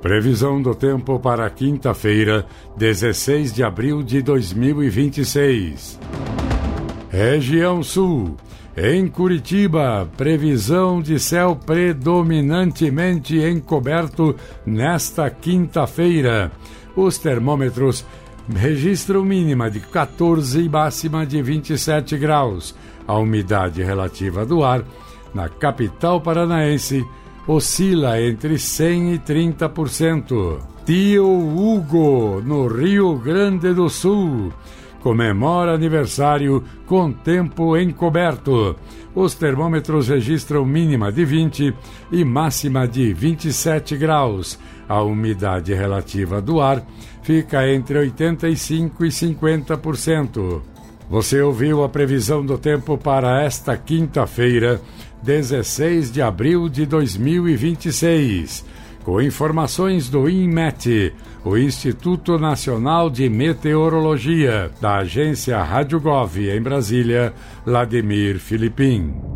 Previsão do tempo para quinta-feira, 16 de abril de 2026. Região Sul. Em Curitiba, previsão de céu predominantemente encoberto nesta quinta-feira. Os termômetros registram mínima de 14 e máxima de 27 graus. A umidade relativa do ar na capital paranaense oscila entre 100% e 30%. Tio Hugo, no Rio Grande do Sul, comemora aniversário com tempo encoberto. Os termômetros registram mínima de 20 e máxima de 27 graus. A umidade relativa do ar fica entre 85% e 50%. Você ouviu a previsão do tempo para esta quinta-feira, 16 de abril de 2026, com informações do INMET, o Instituto Nacional de Meteorologia, da agência Rádio Gov em Brasília, Vladimir Filipim.